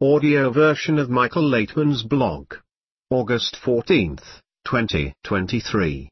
Audio version of Michael Laitman's blog. August 14, 2023.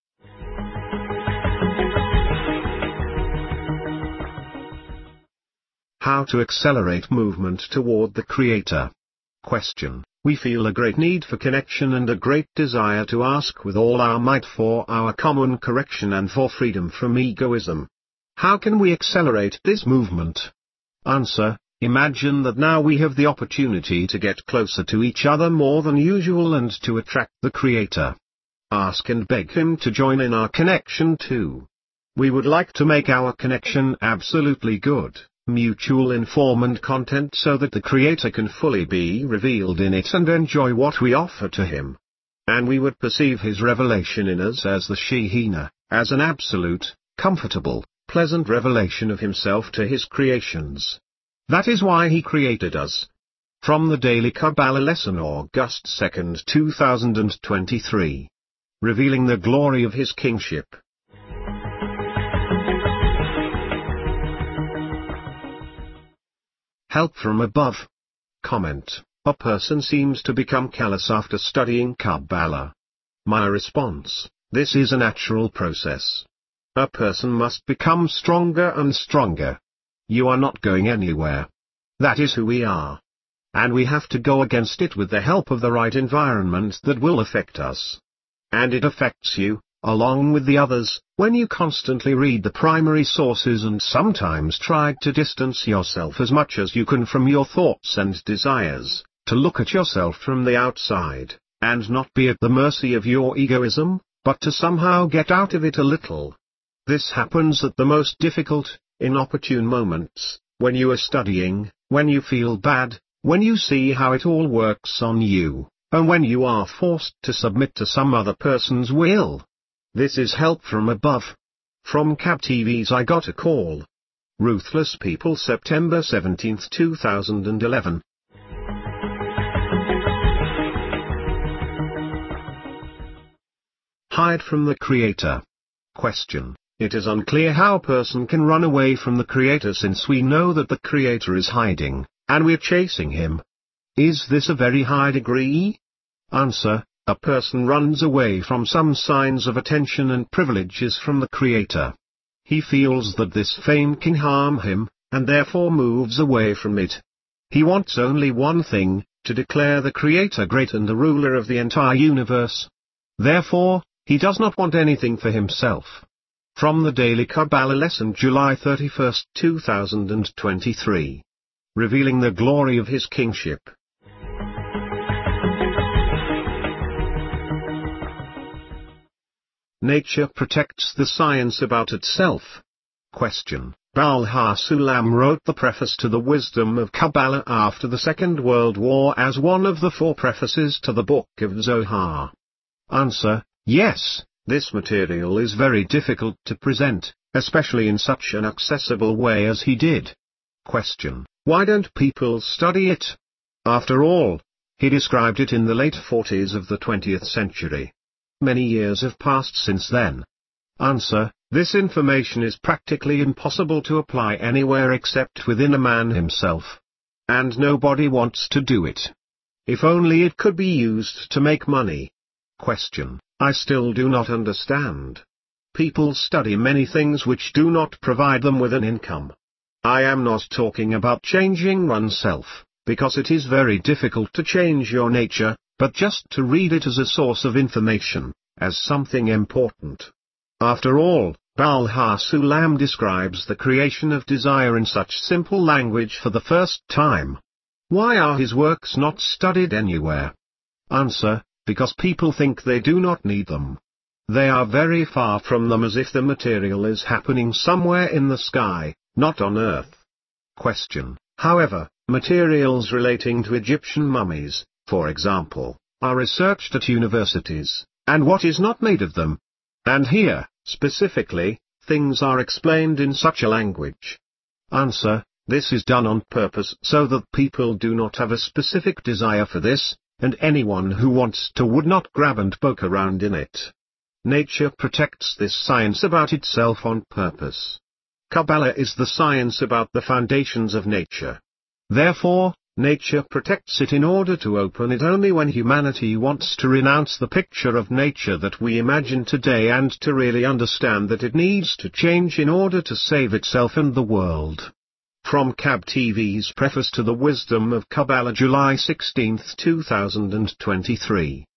How to accelerate movement toward the Creator? Question. We feel a great need for connection and a great desire to ask with all our might for our common correction and for freedom from egoism. How can we accelerate this movement? Answer. Imagine that now we have the opportunity to get closer to each other more than usual and to attract the Creator. Ask and beg Him to join in our connection too. We would like to make our connection absolutely good, mutual in form and content so that the Creator can fully be revealed in it and enjoy what we offer to Him. And we would perceive His revelation in us as the Shekhinah, as an absolute, comfortable, pleasant revelation of Himself to His creations. That is why He created us. From the Daily Kabbalah Lesson, August 2, 2023. Revealing the glory of His kingship. Help from above. Comment. A person seems to become callous after studying Kabbalah. My response. This is a natural process. A person must become stronger and stronger. You are not going anywhere. That is who we are. And we have to go against it with the help of the right environment that will affect us. And it affects you, along with the others, when you constantly read the primary sources and sometimes try to distance yourself as much as you can from your thoughts and desires, to look at yourself from the outside, and not be at the mercy of your egoism, but to somehow get out of it a little. This happens at the most difficult, inopportune moments, when you are studying, when you feel bad, when you see how it all works on you, and when you are forced to submit to some other person's will. This is help from above. From Cab TV's I Got a Call. Ruthless People, September 17, 2011. Hide from the Creator. Question. It is unclear how a person can run away from the Creator since we know that the Creator is hiding, and we're chasing Him. Is this a very high degree? Answer. A person runs away from some signs of attention and privileges from the Creator. He feels that this fame can harm him, and therefore moves away from it. He wants only one thing, to declare the Creator great and the ruler of the entire universe. Therefore, he does not want anything for himself. From the Daily Kabbalah Lesson, July 31, 2023. Revealing the glory of His kingship. Nature protects the science about itself. Question. Baal HaSulam wrote the preface to the Wisdom of Kabbalah after the Second World War as one of the 4 prefaces to the Book of Zohar. Answer. Yes. This material is very difficult to present, especially in such an accessible way as he did. Question. Why don't people study it? After all, he described it in the late 40s of the 20th century. Many years have passed since then. Answer. This information is practically impossible to apply anywhere except within a man himself. And nobody wants to do it. If only it could be used to make money. Question. I still do not understand. People study many things which do not provide them with an income. I am not talking about changing oneself, because it is very difficult to change your nature, but just to read it as a source of information, as something important. After all, Baal HaSulam describes the creation of desire in such simple language for the first time. Why are his works not studied anywhere? Answer. Because people think they do not need them. They are very far from them, as if the material is happening somewhere in the sky, not on earth. Question. However, materials relating to Egyptian mummies, for example, are researched at universities, and what is not made of them? And here, specifically, things are explained in such a language. Answer. This is done on purpose so that people do not have a specific desire for this, and anyone who wants to would not grab and poke around in it. Nature protects this science about itself on purpose. Kabbalah is the science about the foundations of nature. Therefore, Nature protects it in order to open it only when humanity wants to renounce the picture of nature that we imagine today and to really understand that it needs to change in order to save itself and the world. From KAB TV's Preface to the Wisdom of Kabbalah, July 16, 2023.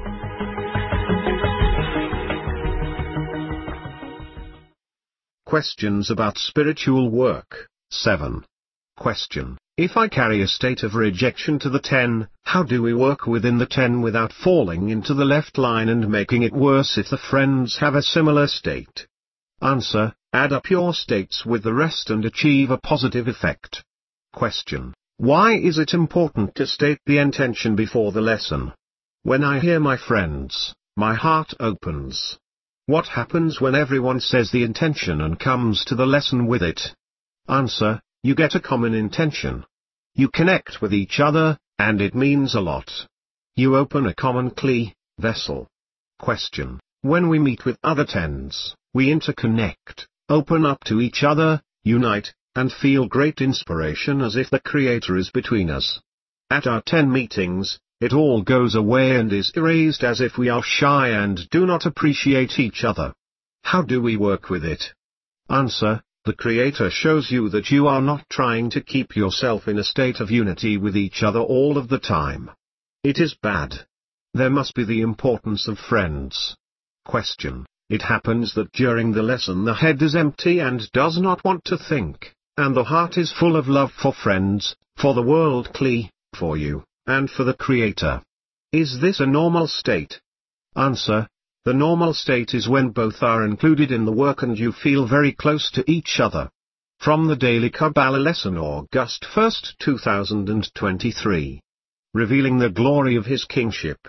Questions about spiritual work. 7. Question. If I carry a state of rejection to the 10, how do we work within the 10 without falling into the left line and making it worse if the friends have a similar state? Answer. Add up your states with the rest and achieve a positive effect. Question. Why is it important to state the intention before the lesson? When I hear my friends, my heart opens. What happens when everyone says the intention and comes to the lesson with it? Answer. You get a common intention. You connect with each other, and it means a lot. You open a common kli, vessel. Question. When we meet with other tens, we interconnect, open up to each other, unite, and feel great inspiration as if the Creator is between us. At our 10 meetings, it all goes away and is erased as if we are shy and do not appreciate each other. How do we work with it? Answer. The Creator shows you that you are not trying to keep yourself in a state of unity with each other all of the time. It is bad. There must be the importance of friends. Question. It happens that during the lesson the head is empty and does not want to think, and the heart is full of love for friends, for the world kli, for you, and for the Creator. Is this a normal state? Answer. The normal state is when both are included in the work and you feel very close to each other. From the Daily Kabbalah Lesson, August 1, 2023. Revealing the glory of His kingship.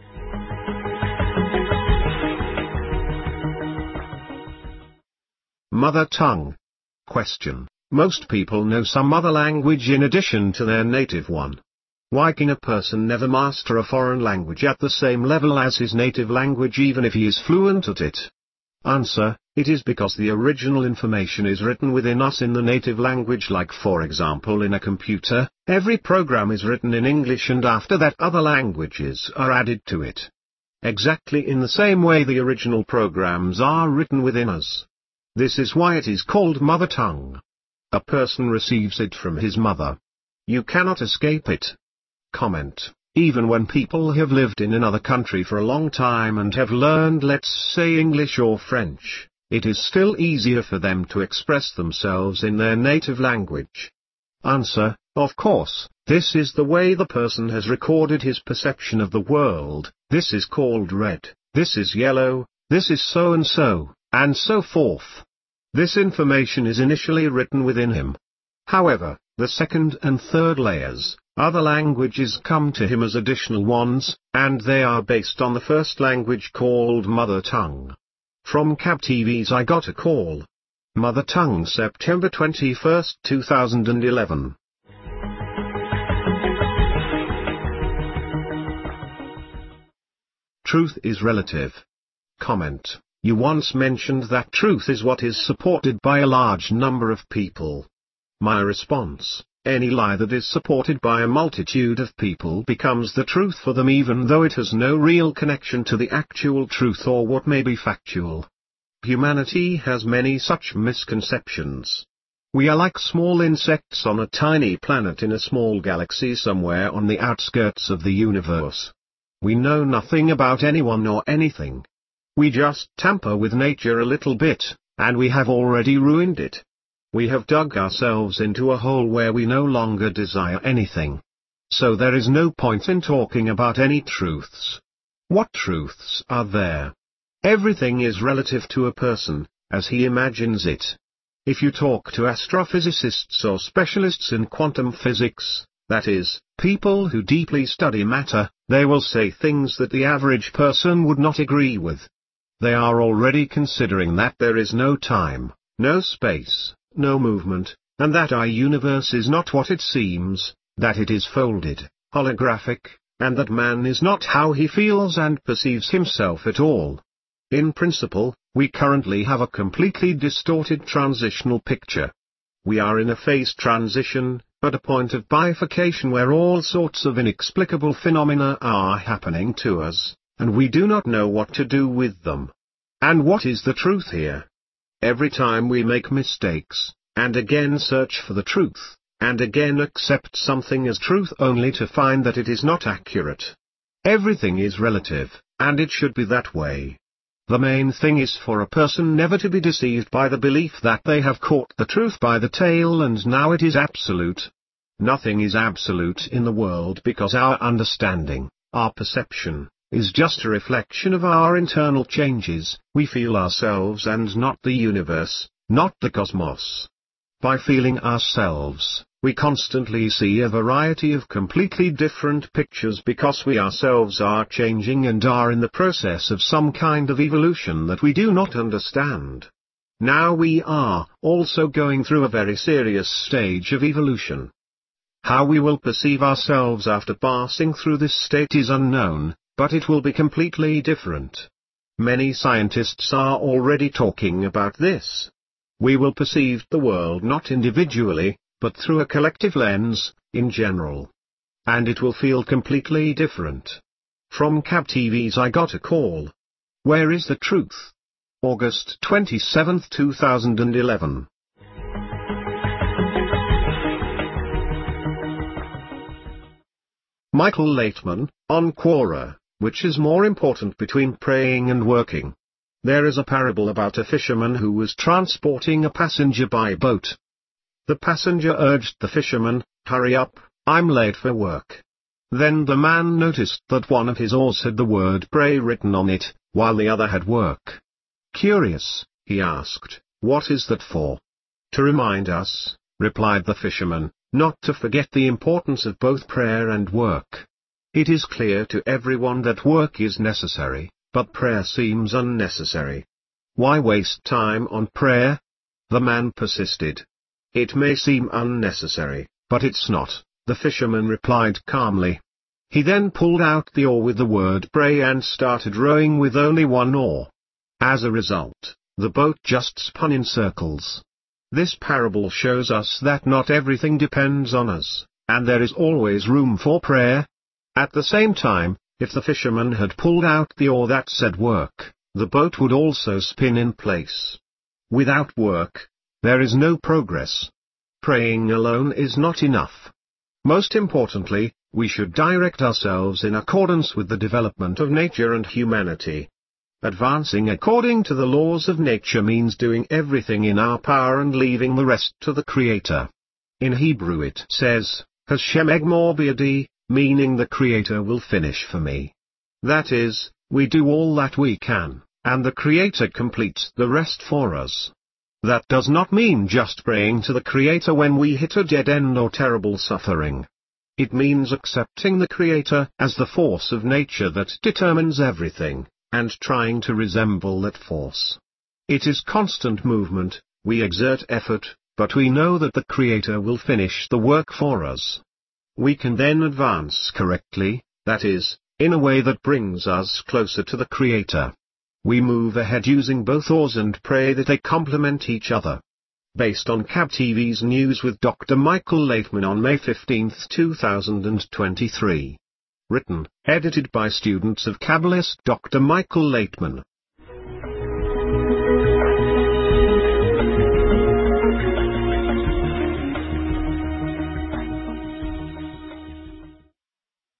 Mother tongue. Question. Most people know some other language in addition to their native one. Why can a person never master a foreign language at the same level as his native language even if he is fluent at it? Answer. It is because the original information is written within us in the native language, like for example in a computer, every program is written in English and after that other languages are added to it. Exactly in the same way the original programs are written within us. This is why it is called mother tongue. A person receives it from his mother. You cannot escape it. Comment. Even when people have lived in another country for a long time and have learned, let's say, English or French, it is still easier for them to express themselves in their native language. Answer. Of course, this is the way the person has recorded his perception of the world. This is called red, this is yellow, this is so and so forth. This information is initially written within him. However, the second and third layers, other languages, come to him as additional ones, and they are based on the first language called mother tongue. From KAB TV's I Got a Call. Mother tongue, September 21, 2011. Truth is relative. Comment. You once mentioned that truth is what is supported by a large number of people. My response. Any lie that is supported by a multitude of people becomes the truth for them even though it has no real connection to the actual truth or what may be factual. Humanity has many such misconceptions. We are like small insects on a tiny planet in a small galaxy somewhere on the outskirts of the universe. We know nothing about anyone or anything. We just tamper with nature a little bit, and we have already ruined it. We have dug ourselves into a hole where we no longer desire anything. So there is no point in talking about any truths. What truths are there? Everything is relative to a person, as he imagines it. If you talk to astrophysicists or specialists in quantum physics, that is, people who deeply study matter, they will say things that the average person would not agree with. They are already considering that there is no time, no space, no movement, and that our universe is not what it seems, that it is folded, holographic, and that man is not how he feels and perceives himself at all. In principle, we currently have a completely distorted transitional picture. We are in a phase transition, at a point of bifurcation where all sorts of inexplicable phenomena are happening to us, and we do not know what to do with them. And what is the truth here? Every time we make mistakes, and again search for the truth, and again accept something as truth only to find that it is not accurate. Everything is relative, and it should be that way. The main thing is for a person never to be deceived by the belief that they have caught the truth by the tail and now it is absolute. Nothing is absolute in the world because our understanding, our perception, is just a reflection of our internal changes. We feel ourselves and not the universe, not the cosmos. By feeling ourselves, we constantly see a variety of completely different pictures because we ourselves are changing and are in the process of some kind of evolution that we do not understand. Now we are also going through a very serious stage of evolution. How we will perceive ourselves after passing through this state is unknown, but it will be completely different. Many scientists are already talking about this. We will perceive the world not individually, but through a collective lens, in general. And it will feel completely different. From Cab TV's I Got a Call. Where is the truth? August 27, 2011. Michael Laitman, on Quora, which is more important between praying and working? There is a parable about a fisherman who was transporting a passenger by boat. The passenger urged the fisherman, "Hurry up, I'm late for work." Then the man noticed that one of his oars had the word pray written on it, while the other had work. Curious, he asked, "What is that for?" "To remind us," replied the fisherman, "not to forget the importance of both prayer and work. It is clear to everyone that work is necessary, but prayer seems unnecessary. Why waste time on prayer?" The man persisted. "It may seem unnecessary, but it's not," the fisherman replied calmly. He then pulled out the oar with the word pray and started rowing with only one oar. As a result, the boat just spun in circles. This parable shows us that not everything depends on us, and there is always room for prayer. At the same time, if the fisherman had pulled out the oar that said work, the boat would also spin in place. Without work, there is no progress. Praying alone is not enough. Most importantly, we should direct ourselves in accordance with the development of nature and humanity. Advancing according to the laws of nature means doing everything in our power and leaving the rest to the Creator. In Hebrew it says, Hashem egmor biyadi, meaning the Creator will finish for me. That is, we do all that we can, and the Creator completes the rest for us. That does not mean just praying to the Creator when we hit a dead end or terrible suffering. It means accepting the Creator as the force of nature that determines everything, and trying to resemble that force. It is constant movement, we exert effort, but we know that the Creator will finish the work for us. We can then advance correctly, that is, in a way that brings us closer to the Creator. We move ahead using both oars and pray that they complement each other. Based on Cab TV's news with Dr. Michael Laitman on May 15, 2023. Written, edited by students of Kabbalist Dr. Michael Laitman.